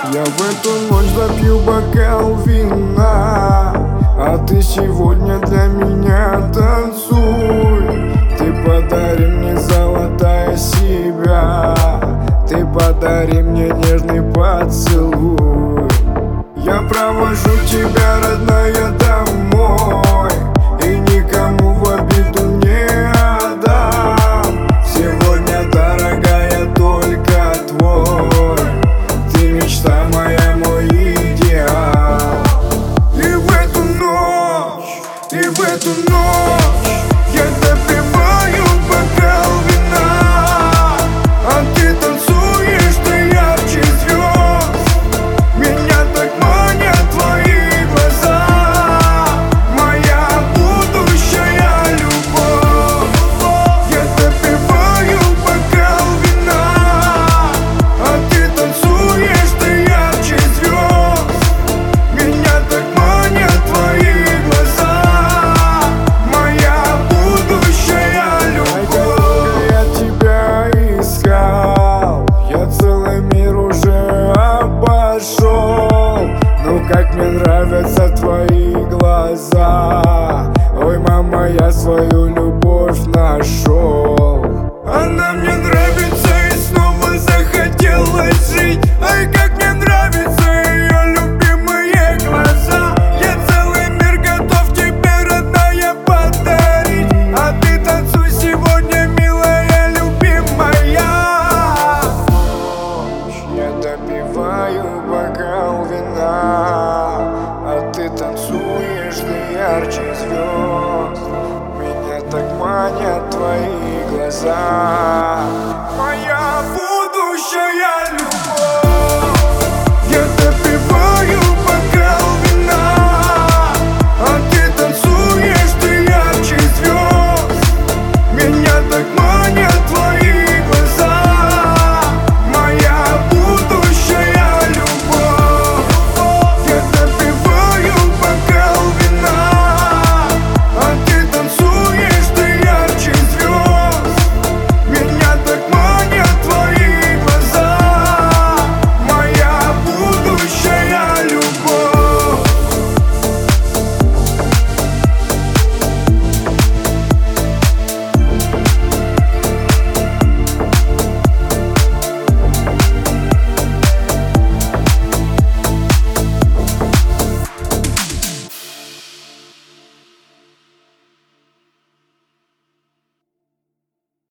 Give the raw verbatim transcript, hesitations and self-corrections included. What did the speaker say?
Я в эту ночь допью бокал вина, а ты сегодня для меня танцуй. Ты подари мне, золотая, себя, ты подари мне нежный поцелуй. Я провожу тебя, родная, домой, и никому в обиду не отдам. Сегодня, дорогая, только твой, ты мечта моя, мой идеал. И в эту ночь, и в эту ночь я допиваю бокал вина, а ты танцуешь, ты ярче звезд. Меня так манят твои глаза, моя будущая любовь. Я допиваю бокал вина, а ты танцуешь, ты ярче звезд. Меня так манят твои глаза, моя будущая любовь. Я тебя искал, я целый мир уже обошел. Ну как мне нравятся твои глаза, ой, мама, я свою любовь нашел. Она мне нравится и снова захотелось жить. Ай, как мне нравятся ее любимые глаза. Я целый мир готов тебе, родная, подарить, а ты танцуй сегодня, милая, любимая. Я допиваю бокал вина, а ты танцуешь, ты ярче звезд. Меня так манят твои глаза, моя будущая.